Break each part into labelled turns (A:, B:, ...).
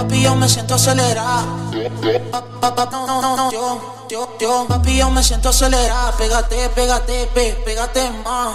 A: Papi, yo me siento acelerado. Papi, yo me siento acelerado. Pégate, pégate, pégate más.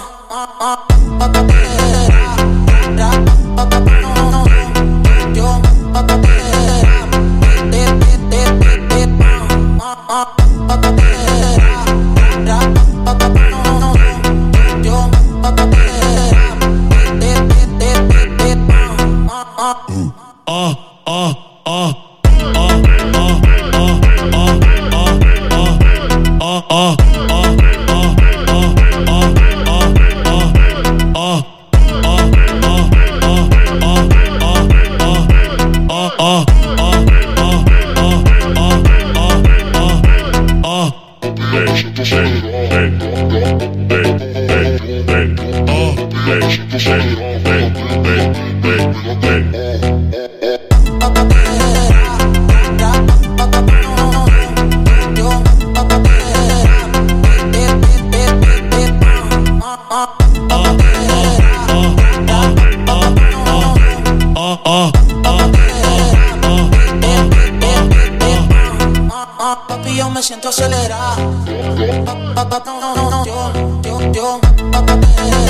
A: Papi, yo me siento acelerado.